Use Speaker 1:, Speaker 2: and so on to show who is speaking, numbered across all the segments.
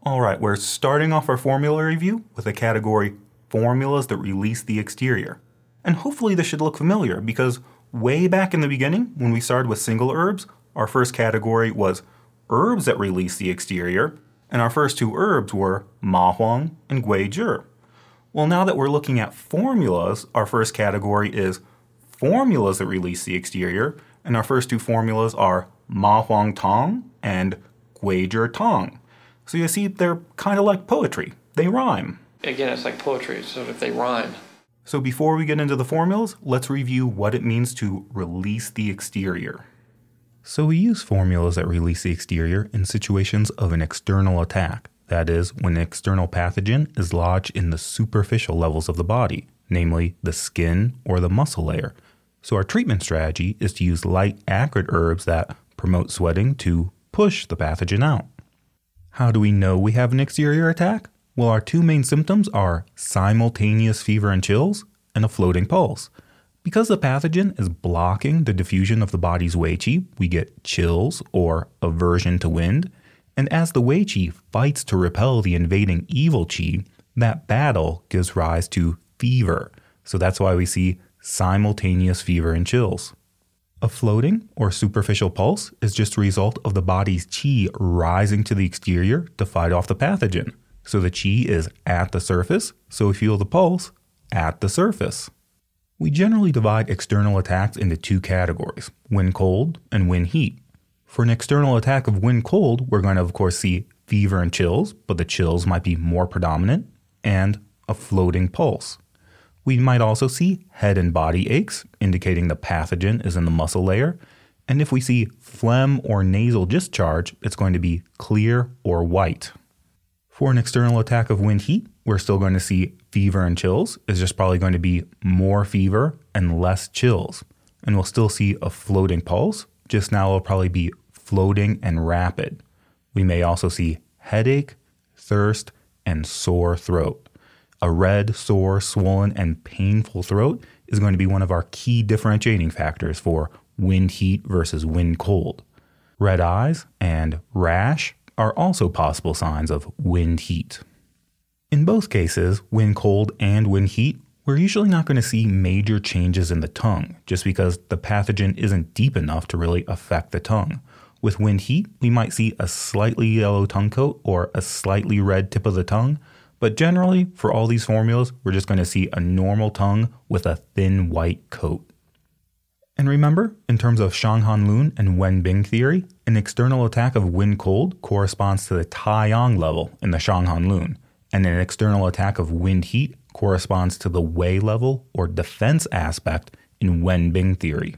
Speaker 1: Alright, we're starting off our formula review with a category formulas that release the exterior. And hopefully this should look familiar because way back in the beginning, when we started with single herbs, our first category was herbs that release the exterior, and our first two herbs were ma huang and gui zhi. Well, now that we're looking at formulas, our first category is formulas that release the exterior, and our first two formulas are ma huang tong and gui zhi tong. So you see, they're kind of like poetry. They rhyme.
Speaker 2: Again, it's like poetry, so if they rhyme.
Speaker 1: So before we get into the formulas, let's review what it means to release the exterior. So we use formulas that release the exterior in situations of an external attack. That is, when an external pathogen is lodged in the superficial levels of the body, namely the skin or the muscle layer. So our treatment strategy is to use light, acrid herbs that promote sweating to push the pathogen out. How do we know we have an exterior attack? Well, our two main symptoms are simultaneous fever and chills and a floating pulse. Because the pathogen is blocking the diffusion of the body's wei qi, we get chills or aversion to wind. And as the wei qi fights to repel the invading evil qi, that battle gives rise to fever. So that's why we see simultaneous fever and chills. A floating or superficial pulse is just a result of the body's qi rising to the exterior to fight off the pathogen. So the qi is at the surface, so we feel the pulse at the surface. We generally divide external attacks into two categories, wind cold and wind heat. For an external attack of wind cold, we're going to of course see fever and chills, but the chills might be more predominant, and a floating pulse. We might also see head and body aches, indicating the pathogen is in the muscle layer. And if we see phlegm or nasal discharge, it's going to be clear or white. For an external attack of wind heat, we're still going to see fever and chills. It's just probably going to be more fever and less chills. And we'll still see a floating pulse, just now it'll probably be floating and rapid. We may also see headache, thirst, and sore throat. A red, sore, swollen, and painful throat is going to be one of our key differentiating factors for wind heat versus wind cold. Red eyes and rash are also possible signs of wind heat. In both cases, wind cold and wind heat, we're usually not going to see major changes in the tongue, just because the pathogen isn't deep enough to really affect the tongue. With wind heat, we might see a slightly yellow tongue coat or a slightly red tip of the tongue, but generally, for all these formulas, we're just going to see a normal tongue with a thin white coat. And remember, in terms of Shang Han Lun and Wen Bing theory, an external attack of wind cold corresponds to the Taiyang level in the Shang Han Lun, and an external attack of wind heat corresponds to the Wei level or defense aspect in Wen Bing theory.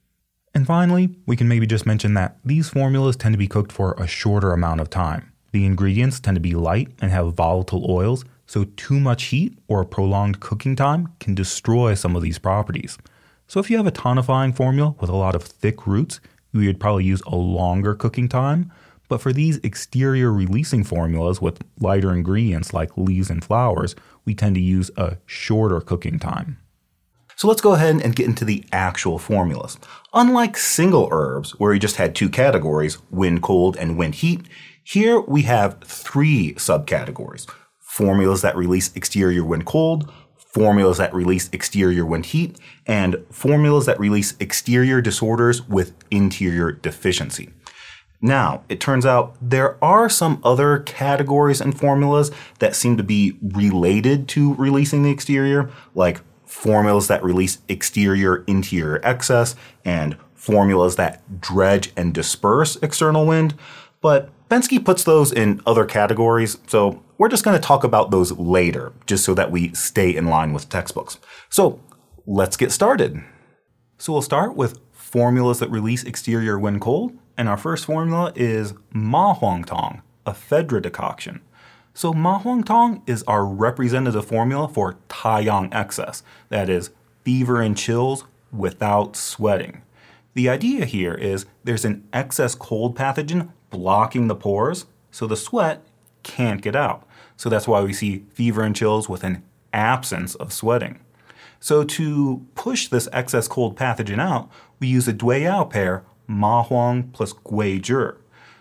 Speaker 1: And finally, we can maybe just mention that these formulas tend to be cooked for a shorter amount of time. The ingredients tend to be light and have volatile oils, so too much heat or a prolonged cooking time can destroy some of these properties. So if you have a tonifying formula with a lot of thick roots, you would probably use a longer cooking time. But for these exterior releasing formulas with lighter ingredients like leaves and flowers, we tend to use a shorter cooking time. So let's go ahead and get into the actual formulas. Unlike single herbs, where we just had two categories, wind cold and wind heat, here we have three subcategories. Formulas that release exterior wind cold, formulas that release exterior wind heat, and formulas that release exterior disorders with interior deficiency. Now, it turns out there are some other categories and formulas that seem to be related to releasing the exterior, like formulas that release exterior-interior excess and formulas that dredge and disperse external wind, but Bensky puts those in other categories, so we're just going to talk about those later, just so that we stay in line with textbooks. So let's get started. So we'll start with formulas that release exterior wind cold, and our first formula is Ma Huang Tong, a ephedra decoction. So Ma Huang Tong is our representative formula for Taiyang excess, that is, fever and chills without sweating. The idea here is there's an excess cold pathogen blocking the pores, so the sweat can't get out. So that's why we see fever and chills with an absence of sweating. So to push this excess cold pathogen out, we use a Dui Yao pair, Ma Huang plus Gui Zhi.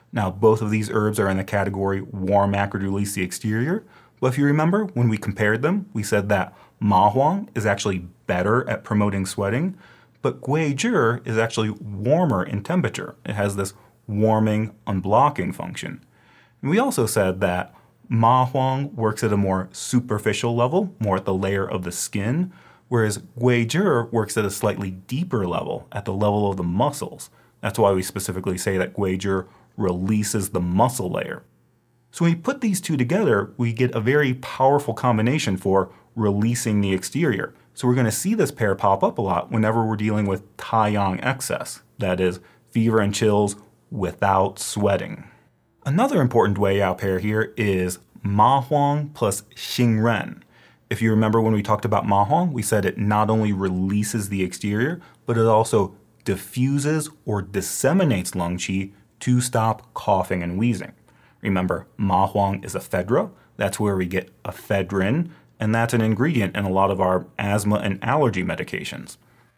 Speaker 1: Now, both of these herbs are in the category warm acrid release the exterior. But if you remember, when we compared them, we said that Ma Huang is actually better at promoting sweating, but Gui Zhi is actually warmer in temperature. It has this warming, unblocking function. And we also said that Ma Huang works at a more superficial level, more at the layer of the skin, whereas Gui Zhi works at a slightly deeper level, at the level of the muscles. That's why we specifically say that Gui Zhi releases the muscle layer. So when we put these two together, we get a very powerful combination for releasing the exterior. So we're going to see this pair pop up a lot whenever we're dealing with Taiyang excess, that is, fever and chills without sweating. Another important Guiyao pair here is Ma Huang plus Xing Ren. If you remember when we talked about Ma Huang, we said it not only releases the exterior, but it also diffuses or disseminates lung qi to stop coughing and wheezing. Remember, Ma Huang is ephedra. That's where we get ephedrine, and that's an ingredient in a lot of our asthma and allergy medications.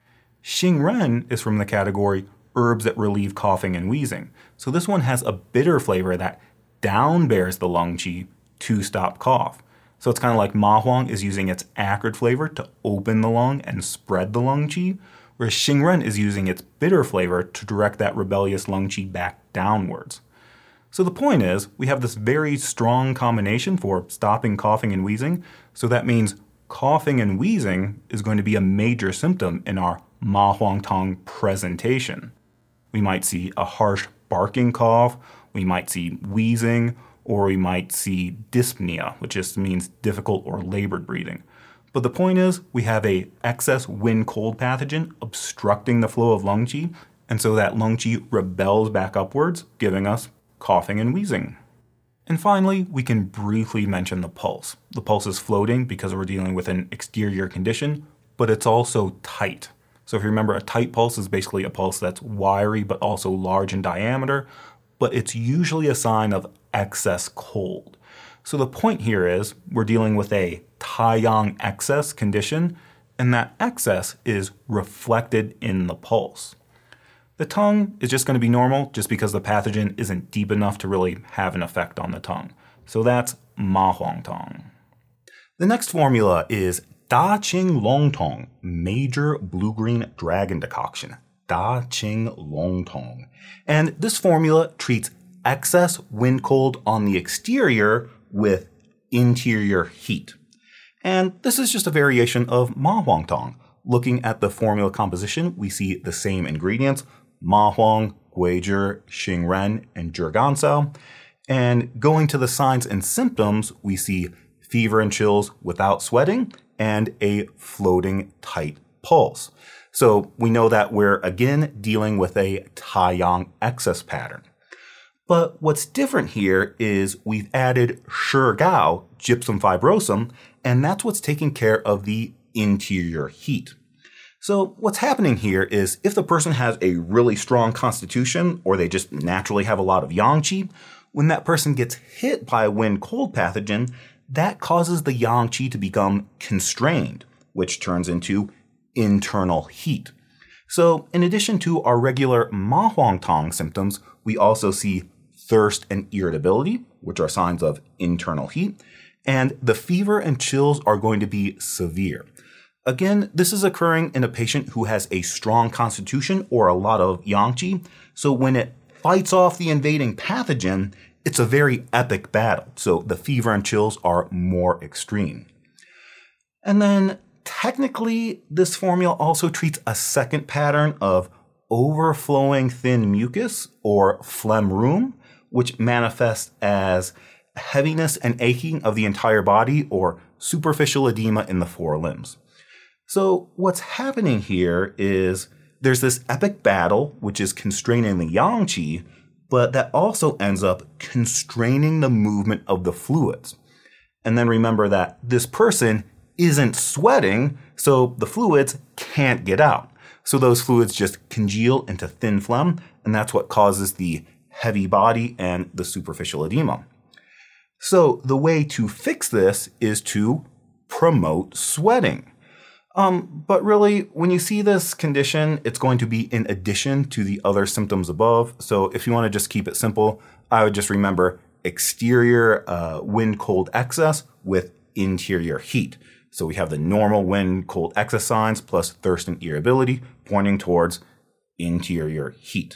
Speaker 1: Xing Ren is from the category herbs that relieve coughing and wheezing. So this one has a bitter flavor that downbears the lung qi to stop cough. So it's kind of like Ma Huang is using its acrid flavor to open the lung and spread the lung qi, whereas Xing Ren is using its bitter flavor to direct that rebellious lung qi back downwards. So the point is, we have this very strong combination for stopping coughing and wheezing, so that means coughing and wheezing is going to be a major symptom in our Ma Huang Tong presentation. We might see a harsh barking cough, we might see wheezing, or we might see dyspnea, which just means difficult or labored breathing. But the point is, we have a excess wind-cold pathogen obstructing the flow of lung qi, and so that lung qi rebels back upwards, giving us coughing and wheezing. And finally, we can briefly mention the pulse. The pulse is floating because we're dealing with an exterior condition, but it's also tight. So if you remember, a tight pulse is basically a pulse that's wiry but also large in diameter, but it's usually a sign of excess cold. So the point here is we're dealing with a Taiyang excess condition, and that excess is reflected in the pulse. The tongue is just going to be normal just because the pathogen isn't deep enough to really have an effect on the tongue. So that's Ma Huang Tong. The next formula is Da Qing Long Tong, Major Blue-Green Dragon Decoction. Da Qing Long Tong. And this formula treats excess wind cold on the exterior with interior heat. And this is just a variation of Ma Huang Tong. Looking at the formula composition, we see the same ingredients: Ma Huang, Gui Zhi, Xing Ren, and Zhi Gancao. And going to the signs and symptoms, we see fever and chills without sweating and a floating tight pulse. So we know that we're again dealing with a Taiyang excess pattern. But what's different here is we've added Shi Gao, gypsum fibrosum, and that's what's taking care of the interior heat. So what's happening here is if the person has a really strong constitution or they just naturally have a lot of yang qi, when that person gets hit by a wind-cold pathogen, that causes the yang qi to become constrained, which turns into internal heat. So in addition to our regular Ma Huang Tong symptoms, we also see thirst and irritability, which are signs of internal heat, and the fever and chills are going to be severe. Again, this is occurring in a patient who has a strong constitution or a lot of yang qi, so when it fights off the invading pathogen, it's a very epic battle, so the fever and chills are more extreme. And then, technically, this formula also treats a second pattern of overflowing thin mucus, or phlegm rheum, which manifests as heaviness and aching of the entire body, or superficial edema in the forelimbs. So what's happening here is there's this epic battle, which is constraining the yang qi, but that also ends up constraining the movement of the fluids. And then remember that this person isn't sweating, so the fluids can't get out. So those fluids just congeal into thin phlegm, and that's what causes the heavy body and the superficial edema. So the way to fix this is to promote sweating. But really, when you see this condition, it's going to be in addition to the other symptoms above. So if you want to just keep it simple, I would just remember exterior wind cold excess with interior heat. So we have the normal wind cold excess signs plus thirst and irritability pointing towards interior heat.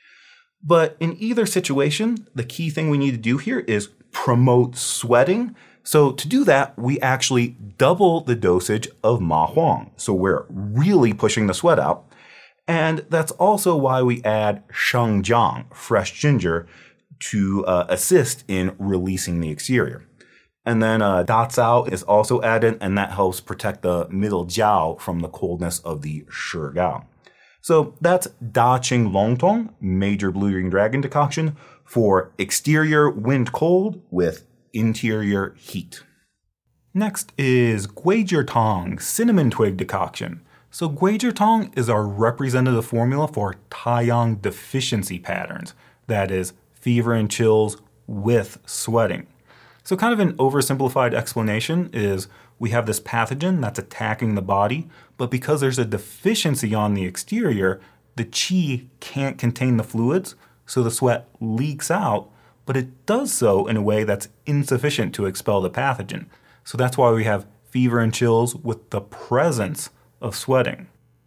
Speaker 1: But in either situation, the key thing we need to do here is promote sweating. So to do that, we actually double the dosage of Ma Huang. So we're really pushing the sweat out. And that's also why we add Sheng Jiang, fresh ginger, to assist in releasing the exterior. And then Da Cao is also added, and that helps protect the middle jiao from the coldness of the Shi Gao. So that's Da Qing Long Tong, Major Blue Green Dragon decoction for exterior wind cold with interior heat. Next is Guizhi Tong cinnamon twig decoction. So Guizhi Tong is our representative formula for Taiyang deficiency patterns, that is, fever and chills with sweating. So kind of an oversimplified explanation is we have this pathogen that's attacking the body, but because there's a deficiency on the exterior, the qi can't contain the fluids, so the sweat leaks out, but it does so in a way that's insufficient to expel the pathogen. So that's why we have fever and chills with the presence of sweating.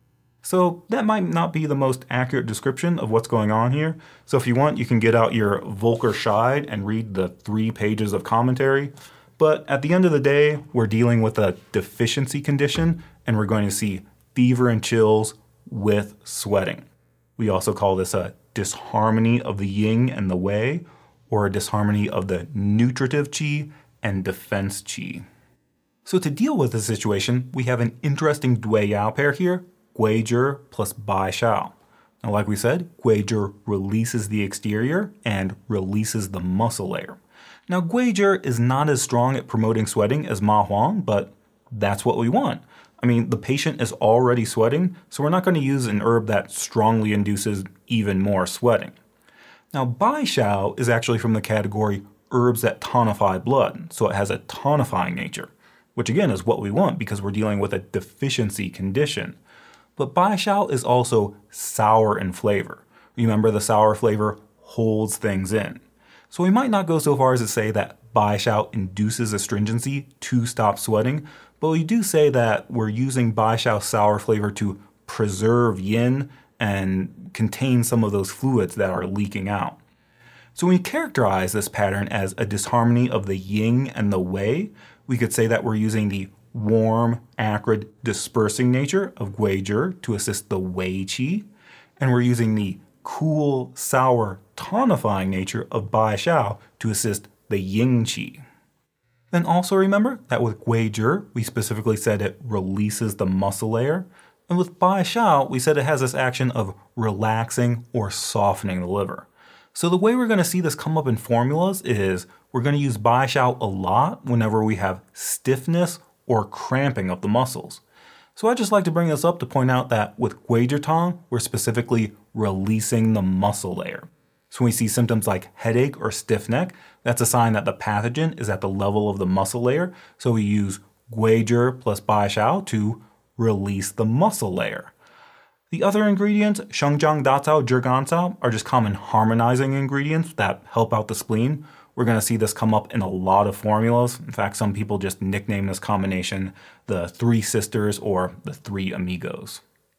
Speaker 1: So that might not be the most accurate description of what's going on here. So if you want, you can get out your Volker Scheid and read the 3 pages of commentary. But at the end of the day, we're dealing with a deficiency condition, and we're going to see fever and chills with sweating. We also call this a disharmony of the yin and the wei, or a disharmony of the nutritive qi and defense qi. So to deal with this situation, we have an interesting Dui-Yao pair here, Guizhi plus Bai Shao. Now, like we said, Guizhi releases the exterior and releases the muscle layer. Now, Guizhi is not as strong at promoting sweating as Ma Huang, but that's what we want. I mean, the patient is already sweating, so we're not going to use an herb that strongly induces even more sweating. Now, Bai Shao is actually from the category herbs that tonify blood, so it has a tonifying nature, which again is what we want because we're dealing with a deficiency condition. But Bai Shao is also sour in flavor. Remember, the sour flavor holds things in. So we might not go so far as to say that Bai Shao induces astringency to stop sweating, but we do say that we're using Bai Shao sour flavor to preserve yin and contain some of those fluids that are leaking out. So when we characterize this pattern as a disharmony of the yin and the wei, we could say that we're using the warm, acrid, dispersing nature of Guizhi to assist the wei qi, and we're using the cool, sour, tonifying nature of Bai Shao to assist the yin qi. Then also remember that with Guizhi, we specifically said it releases the muscle layer, and with Bai Shao, we said it has this action of relaxing or softening the liver. So the way we're going to see this come up in formulas is we're going to use Bai Shao a lot whenever we have stiffness or cramping of the muscles. So I'd just like to bring this up to point out that with Guizhi Tong, we're specifically releasing the muscle layer. So when we see symptoms like headache or stiff neck, that's a sign that the pathogen is at the level of the muscle layer. So we use Guizhi plus Bai Shao to release the muscle layer. The other ingredients, Shengjiang, Da Cao, Zhi Gan Cao, are just common harmonizing ingredients that help out the spleen. We're going to see this come up in a lot of formulas. In fact, some people just nickname this combination the Three Sisters or the Three Amigos.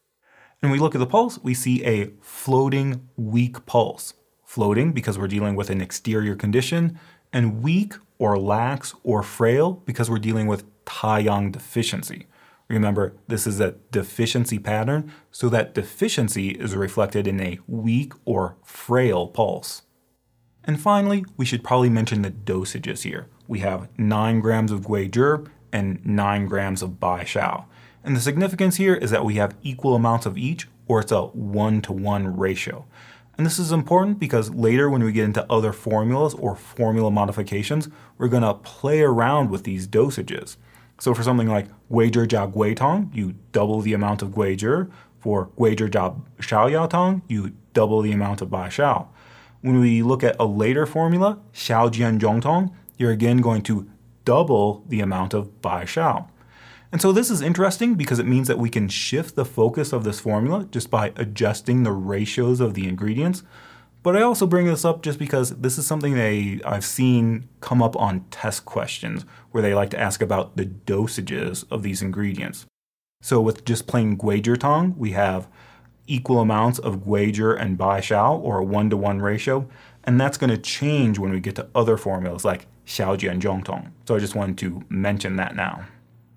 Speaker 1: And when we look at the pulse, we see a floating, weak pulse. Floating because we're dealing with an exterior condition, and weak or lax or frail because we're dealing with Taiyang deficiency. Remember, this is a deficiency pattern, so that deficiency is reflected in a weak or frail pulse. And finally, we should probably mention the dosages here. We have 9 grams of Guizhi and 9 grams of Bai Shao. And the significance here is that we have equal amounts of each, or it's a 1-to-1 ratio. And this is important because later when we get into other formulas or formula modifications, we're going to play around with these dosages. So for something like Guizhi jia Gui Tong, you double the amount of Guizhi. For Guizhi jia Shao Yao Tong, you double the amount of Bai Shao. When we look at a later formula, Xiao Jian Zhong Tong, you're again going to double the amount of Bai Shao. And so this is interesting because it means that we can shift the focus of this formula just by adjusting the ratios of the ingredients. But I also bring this up just because this is something I've seen come up on test questions where they like to ask about the dosages of these ingredients. So with just plain guizhitang, we have equal amounts of guizhi and baishao, or a 1-to-1 ratio, and that's going to change when we get to other formulas like xiaojianzhongtong. So I just wanted to mention that now.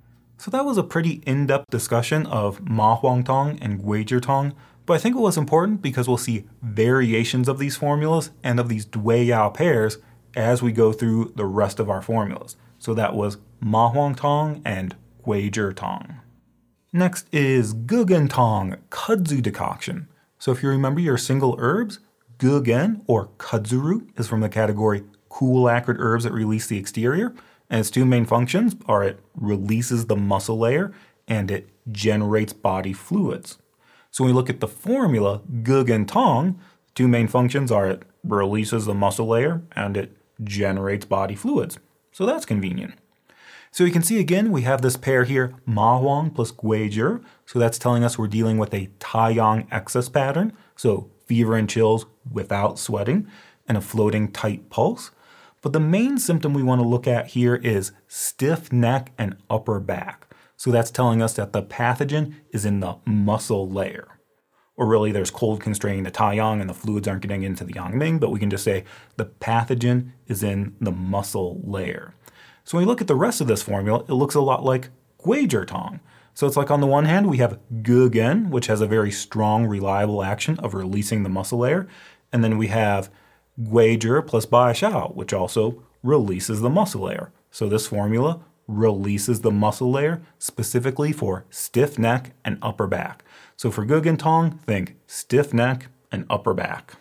Speaker 1: So that was a pretty in-depth discussion of mahuangtong and guizhitang, but I think it was important because we'll see variations of these formulas and of these Dui-Yao pairs as we go through the rest of our formulas. So that was mahuangtong and guizhitang. Next is gugentong, kudzu decoction. So if you remember your single herbs, gugen or kudzu root is from the category cool acrid herbs that release the exterior, and its two main functions are it releases the muscle layer and it generates body fluids. So when we look at the formula gugentong, two main functions are it releases the muscle layer and it generates body fluids. So that's convenient. So you can see again, we have this pair here, mahuang plus guizhi. So that's telling us we're dealing with a Taiyang excess pattern. So fever and chills without sweating and a floating tight pulse. But the main symptom we want to look at here is stiff neck and upper back. So that's telling us that the pathogen is in the muscle layer. Or really there's cold constraining the Taiyang and the fluids aren't getting into the Yangming, but we can just say the pathogen is in the muscle layer. So when we look at the rest of this formula, it looks a lot like guizhitang. So it's like on the one hand, we have gugen, which has a very strong, reliable action of releasing the muscle layer. And then we have guizhi plus baishao, which also releases the muscle layer. So this formula releases the muscle layer specifically for stiff neck and upper back. So for gugentong, think stiff neck and upper back.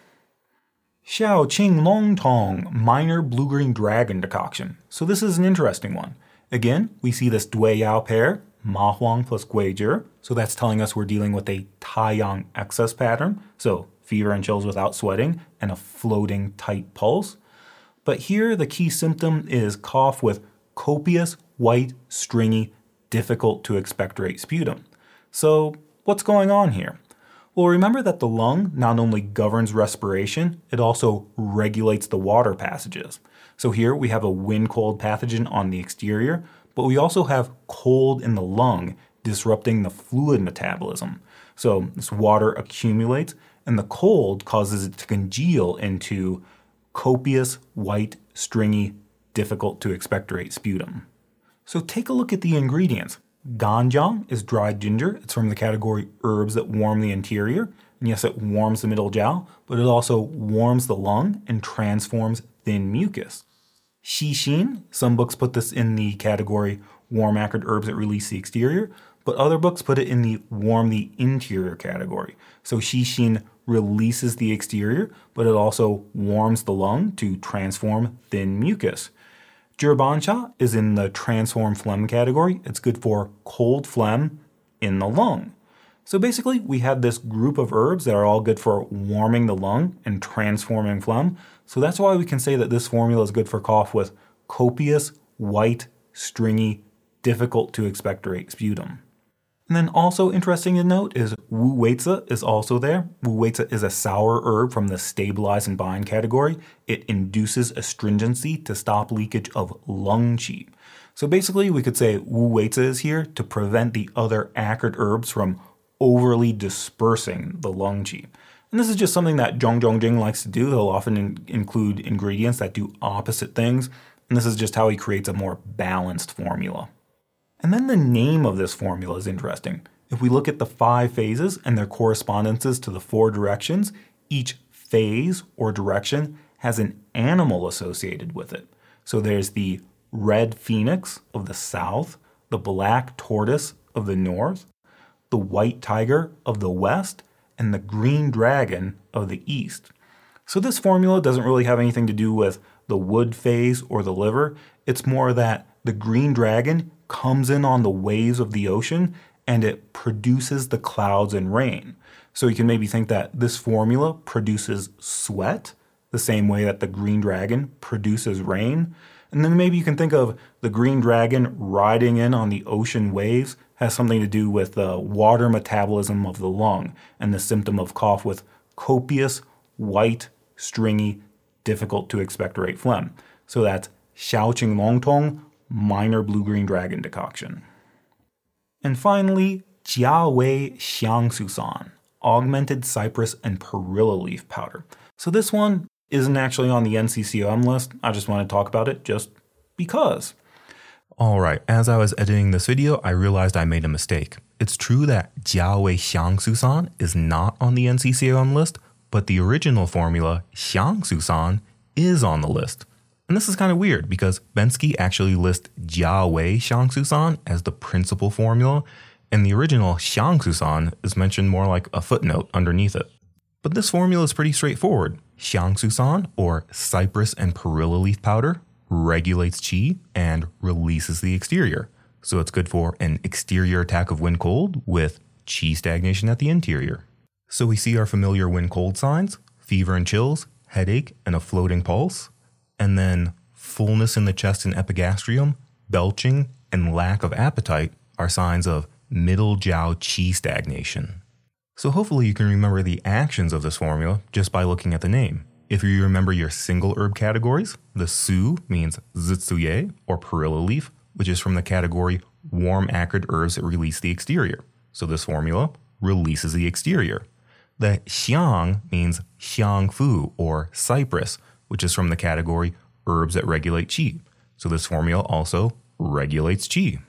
Speaker 1: Xiaoqing-long-tong, minor blue-green dragon decoction. So this is an interesting one. Again, we see this Dui-Yao pair, mahuang plus guizhi. So that's telling us we're dealing with a Taiyang excess pattern. So fever and chills without sweating and a floating tight pulse. But here the key symptom is cough with copious, white, stringy, difficult to expectorate sputum. So what's going on here? Well, remember that the lung not only governs respiration, it also regulates the water passages. So here we have a wind-cold pathogen on the exterior, but we also have cold in the lung disrupting the fluid metabolism. So this water accumulates and the cold causes it to congeal into copious, white, stringy, difficult to expectorate sputum. So take a look at the ingredients. Ganjiang is dried ginger. It's from the category herbs that warm the interior. And yes, it warms the middle jiao, but it also warms the lung and transforms thin mucus. Xixin, some books put this in the category warm acrid herbs that release the exterior, but other books put it in the warm the interior category. So Xixin releases the exterior, but it also warms the lung to transform thin mucus. Zhibancha is in the transform phlegm category. It's good for cold phlegm in the lung. So basically, we have this group of herbs that are all good for warming the lung and transforming phlegm. So that's why we can say that this formula is good for cough with copious, white, stringy, difficult to expectorate sputum. And then also interesting to note is Wu Weizhi is also there. Wu Weizhi is a sour herb from the stabilize and bind category. It induces astringency to stop leakage of lung qi. So basically we could say Wu Weizhi is here to prevent the other acrid herbs from overly dispersing the lung qi. And this is just something that Zhong Zhongjing likes to do. He'll often include ingredients that do opposite things. And this is just how he creates a more balanced formula. And then the name of this formula is interesting. If we look at the 5 phases and their correspondences to the 4 directions, each phase or direction has an animal associated with it. So there's the red phoenix of the south, the black tortoise of the north, the white tiger of the west, and the green dragon of the east. So this formula doesn't really have anything to do with the wood phase or the liver. It's more that the green dragon comes in on the waves of the ocean and it produces the clouds and rain. So you can maybe think that this formula produces sweat the same way that the green dragon produces rain. And then maybe you can think of the green dragon riding in on the ocean waves has something to do with the water metabolism of the lung and the symptom of cough with copious, white, stringy, difficult to expectorate phlegm. So that's Xiaoqing Longtong, minor blue-green dragon decoction. And finally, Jiawei Xiangsusan, augmented cypress and perilla leaf powder. So this one isn't actually on the NCCOM list. I just want to talk about it just because.
Speaker 3: Alright, as I was editing this video, I realized I made a mistake. It's true that Jiawei Xiangsusan is not on the NCCOM list, but the original formula, Xiangsusan, is on the list. And this is kind of weird because Bensky actually lists Jiawei Xiangsusan as the principal formula, and the original Xiangsusan is mentioned more like a footnote underneath it. But this formula is pretty straightforward. Xiangsusan, or cypress and perilla leaf powder, regulates qi and releases the exterior. So it's good for an exterior attack of wind cold with qi stagnation at the interior. So we see our familiar wind cold signs, fever and chills, headache, and a floating pulse. And then fullness in the chest and epigastrium, belching, and lack of appetite are signs of middle jiao qi stagnation. So hopefully you can remember the actions of this formula just by looking at the name. If you remember your single herb categories, the Su means zitsuye, or perilla leaf, which is from the category warm acrid herbs that release the exterior. So this formula releases the exterior. The Xiang means xiangfu, or cypress, which is from the category herbs that regulate qi. So this formula also regulates qi.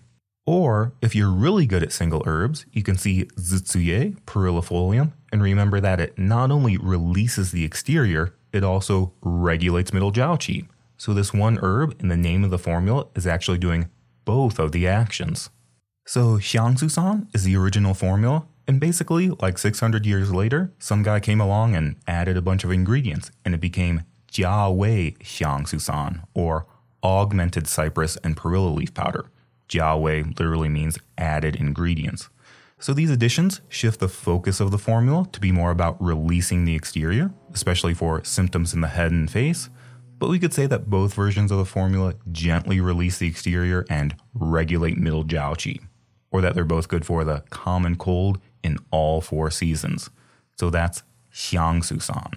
Speaker 3: Or if you're really good at single herbs, you can see zitsuye, perillifolium, and remember that it not only releases the exterior, it also regulates middle jiao qi. So this one herb in the name of the formula is actually doing both of the actions. So Xiangsusan is the original formula, and basically, like 600 years later, some guy came along and added a bunch of ingredients, and it became Jiawei Xiangsusan, or augmented cypress and perilla leaf powder. Jiawei literally means added ingredients. So these additions shift the focus of the formula to be more about releasing the exterior, especially for symptoms in the head and face. But we could say that both versions of the formula gently release the exterior and regulate middle jiao qi, or that they're both good for the common cold in all 4 seasons. So that's Xiangsusan.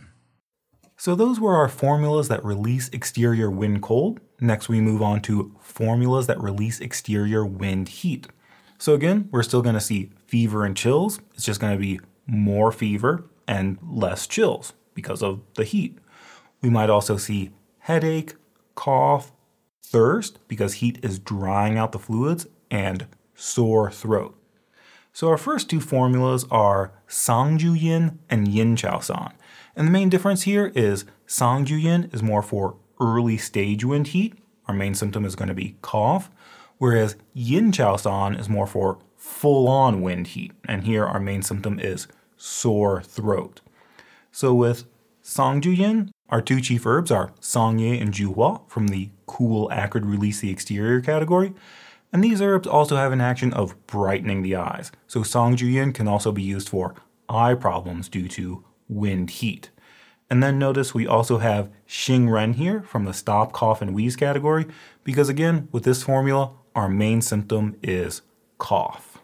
Speaker 1: So those were our formulas that release exterior wind cold. Next we move on to formulas that release exterior wind heat. So again, we're still going to see fever and chills. It's just going to be more fever and less chills because of the heat. We might also see headache, cough, thirst because heat is drying out the fluids, and sore throat. So our first 2 formulas are Sangjuyin and Yinchaosan. And the main difference here is Sangjuyin is more for early stage wind heat. Our main symptom is going to be cough, whereas Yinchaosan is more for full-on wind heat. And here our main symptom is sore throat. So with Sangjuyin, our 2 chief herbs are Sangye and Juhua from the cool, acrid, release the exterior category. And these herbs also have an action of brightening the eyes. So Sangjuyin can also be used for eye problems due to wind heat. And then notice we also have Xingren here from the stop, cough, and wheeze category, because again, with this formula, our main symptom is cough.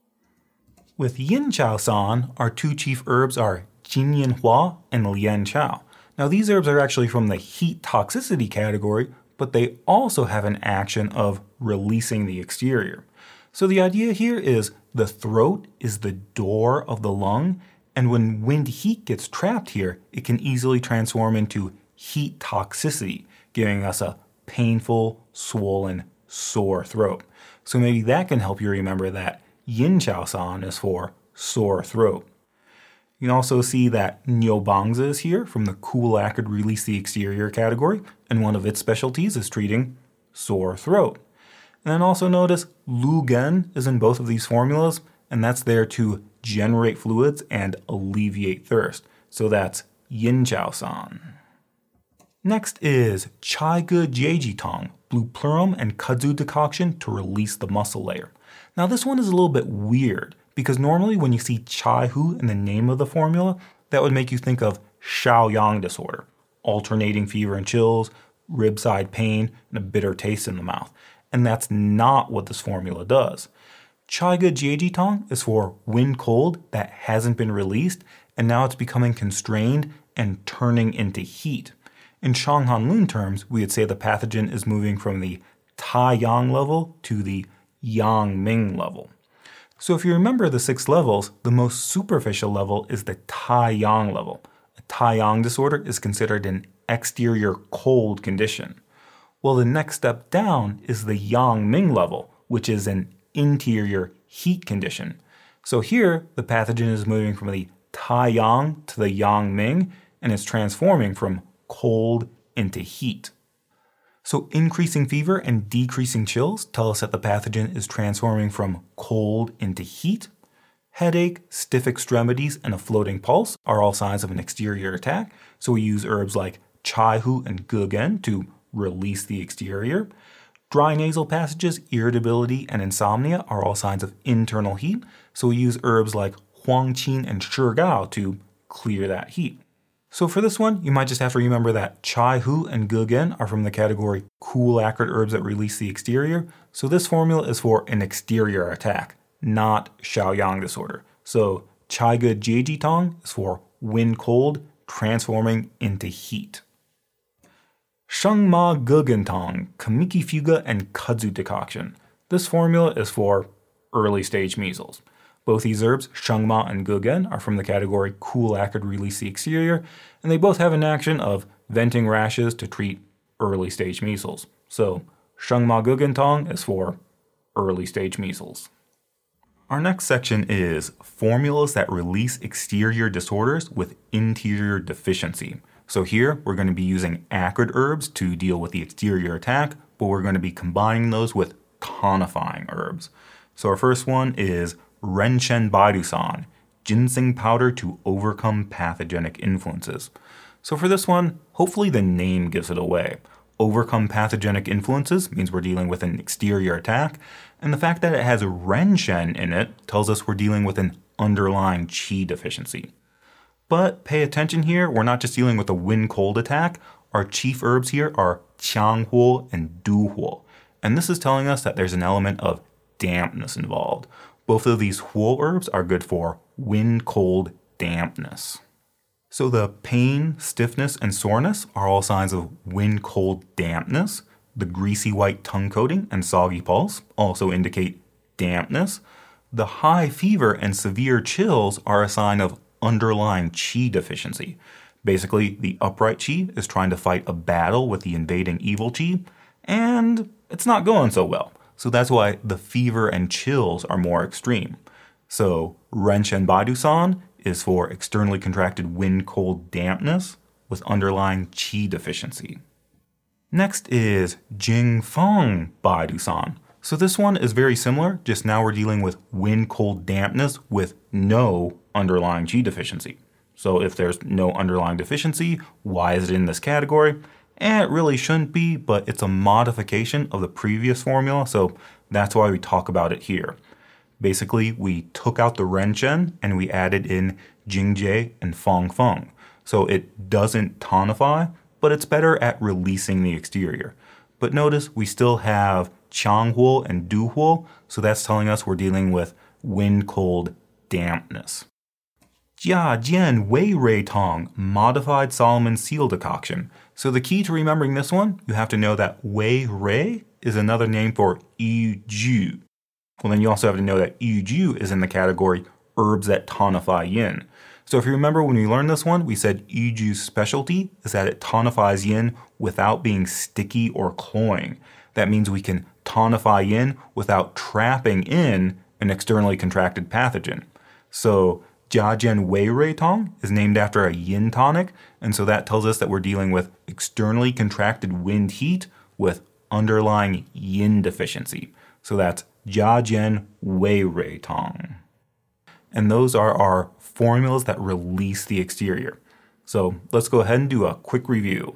Speaker 1: With Yinchaosan, our 2 chief herbs are Jinyanhua and Lianchao. Now these herbs are actually from the heat toxicity category, but they also have an action of releasing the exterior. So the idea here is the throat is the door of the lung, and when wind heat gets trapped here, it can easily transform into heat toxicity, giving us a painful, swollen, sore throat. So maybe that can help you remember that Yinchaosan is for sore throat. You can also see that Niobangzi is here from the cool, acrid, release the exterior category, and one of its specialties is treating sore throat. And then also notice Lugen is in both of these formulas, and that's there to generate fluids and alleviate thirst. So that's Yinchaosan. Next is Chaigu Jiejitong, blue plurum and kudzu decoction to release the muscle layer. Now this one is a little bit weird because normally when you see Chaihu in the name of the formula, that would make you think of Shaoyang disorder, alternating fever and chills, ribside pain, and a bitter taste in the mouth. And that's not what this formula does. Chaiga Jiejitong is for wind cold that hasn't been released, and now it's becoming constrained and turning into heat. In Shanghanlun terms, we would say the pathogen is moving from the Taiyang level to the Yangming level. So if you remember the 6 levels, the most superficial level is the Taiyang level. A Taiyang disorder is considered an exterior cold condition. Well, the next step down is the Yangming level, which is an interior heat condition. So here, the pathogen is moving from the Taiyang to the Yangming, and it's transforming from cold into heat. So increasing fever and decreasing chills tell us that the pathogen is transforming from cold into heat. Headache, stiff extremities, and a floating pulse are all signs of an exterior attack, so we use herbs like Chaihu and Gugen to release the exterior. Dry nasal passages, irritability, and insomnia are all signs of internal heat, so we use herbs like Huangqin and Shigao to clear that heat. So for this one, you might just have to remember that Chaihu and Gugen are from the category cool acrid herbs that release the exterior, so this formula is for an exterior attack, not Shaoyang disorder. So Chaiga Jiejitong is for wind cold transforming into heat. Shengma Gugentong, Kamiki Fuga, and Kudzu decoction. This formula is for early stage measles. Both these herbs, Shengma and Gugen, are from the category cool acrid release the exterior, and they both have an action of venting rashes to treat early stage measles. So Shengma Gugentong is for early stage measles. Our next section is formulas that release exterior disorders with interior deficiency. So here we're going to be using acrid herbs to deal with the exterior attack, but we're going to be combining those with tonifying herbs. So our first one is Renshen Baidusan, ginseng powder to overcome pathogenic influences. So for this one, hopefully the name gives it away. Overcome pathogenic influences means we're dealing with an exterior attack, and the fact that it has Renshen in it tells us we're dealing with an underlying qi deficiency. But pay attention here, we're not just dealing with a wind-cold attack. Our chief herbs here are Qianghuo and Duhuo, and this is telling us that there's an element of dampness involved. Both of these huo herbs are good for wind-cold dampness. So the pain, stiffness, and soreness are all signs of wind-cold dampness. The greasy white tongue coating and soggy pulse also indicate dampness. The high fever and severe chills are a sign of underlying qi deficiency. Basically, the upright qi is trying to fight a battle with the invading evil qi, and it's not going so well. So that's why the fever and chills are more extreme. So Renshen Baidusan is for externally contracted wind-cold dampness with underlying qi deficiency. Next is Jingfeng Baidusan. So this one is very similar, just now we're dealing with wind-cold dampness with no underlying qi deficiency. So if there's no underlying deficiency, why is it in this category? It really shouldn't be, but it's a modification of the previous formula, so that's why we talk about it here. Basically, we took out the Renshen and we added in Jingjie and Fangfeng. So it doesn't tonify, but it's better at releasing the exterior. But notice we still have Qianghuo and Duhuo, so that's telling us we're dealing with wind-cold dampness. Jia Jian Wei Rei Tong, modified Solomon seal decoction. So the key to remembering this one, you have to know that Wei Rei is another name for Yu Ju. Well, then you also have to know that Yu Ju is in the category herbs that tonify yin. So if you remember when we learned this one, we said Yu Ju's specialty is that it tonifies yin without being sticky or cloying. That means we can tonify yin without trapping in an externally contracted pathogen. So Jiajian Wei Rei Tong is named after a yin tonic, and so that tells us that we're dealing with externally contracted wind heat with underlying yin deficiency. So that's Jiajian Wei Rei Tong. And those are our formulas that release the exterior. So let's go ahead and do a quick review.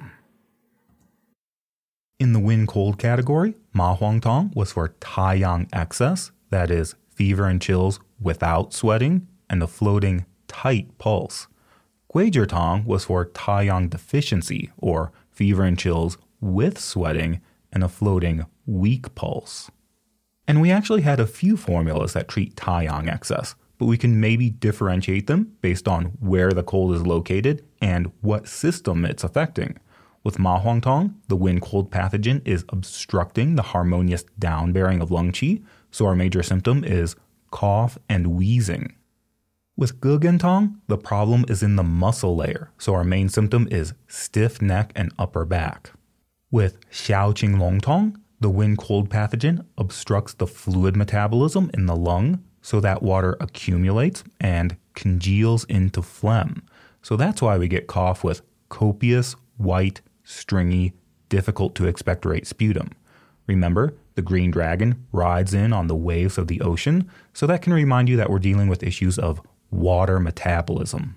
Speaker 3: In the wind-cold category, Ma Huang Tong was for Taiyang excess, that is, fever and chills without sweating, and a floating, tight pulse. Guizhi Tong was for Taiyang deficiency, or fever and chills
Speaker 1: with sweating and a floating weak pulse. And we actually had a few formulas that treat Taiyang excess, but we can maybe differentiate them based on where the cold is located and what system it's affecting. With Ma Huangtong, the wind-cold pathogen is obstructing the harmonious down-bearing of lung qi, so our major symptom is cough and wheezing. With Gugentong, the problem is in the muscle layer, so our main symptom is stiff neck and upper back. With Xiaoqing Longtong, the wind-cold pathogen obstructs the fluid metabolism in the lung so that water accumulates and congeals into phlegm. So that's why we get cough with copious, white, stringy, difficult to expectorate sputum. Remember, the green dragon rides in on the waves of the ocean, so that can remind you that we're dealing with issues of water metabolism.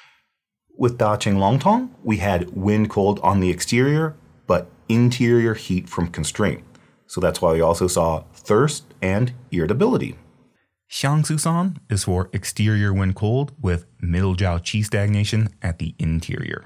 Speaker 3: With Daqing Longtong, we had wind cold on the exterior, but interior heat from constraint. So that's why we also saw thirst and irritability.
Speaker 1: Xiangsu-san is for exterior wind cold with middle jiao qi stagnation at the interior.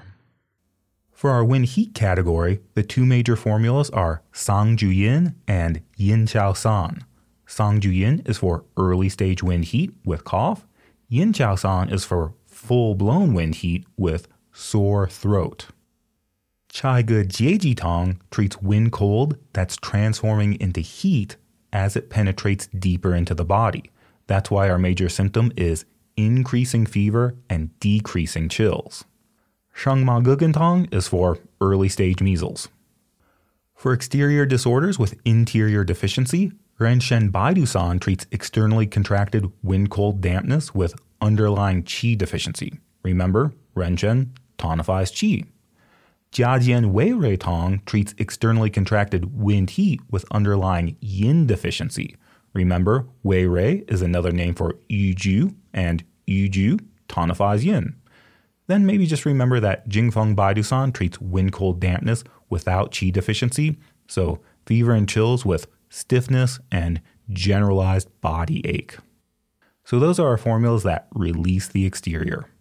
Speaker 1: For our wind heat category, the two major formulas are Sang-Ju-Yin and Yin-Chao-San. Sang-Ju-Yin is for early stage wind heat with cough. Yin-Chao-San is for full-blown wind heat with sore throat. Chai-Ge Jie-Ji-Tong treats wind cold that's transforming into heat as it penetrates deeper into the body. That's why our major symptom is increasing fever and decreasing chills. Shengma Gugentong is for early stage measles. For exterior disorders with interior deficiency, Renshen Baidu-san treats externally contracted wind-cold dampness with underlying qi deficiency. Remember, Renshen tonifies qi. Jiajian Wei-Rei Tong treats externally contracted wind heat with underlying yin deficiency. Remember, Wei-Rei is another name for Yuju, and Yuju tonifies yin. Then maybe just remember that Jingfeng Baidu-san treats wind-cold dampness without qi deficiency, so fever and chills with stiffness and generalized body ache. So those are our formulas that release the exterior.